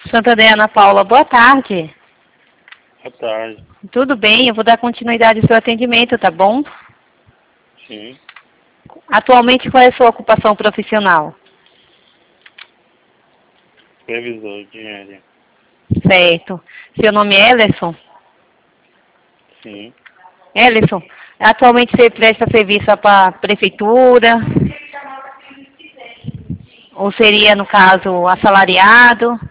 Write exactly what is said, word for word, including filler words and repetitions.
Santander, Ana Paula, boa tarde. Boa tarde. Tudo bem, eu vou dar continuidade ao seu atendimento, tá bom? Sim. Atualmente, qual é a sua ocupação profissional? Supervisor de engenharia. Certo. Seu nome é Ellerson? Sim. Ellerson, atualmente você presta serviço para a prefeitura? Ou seria, no caso, assalariado?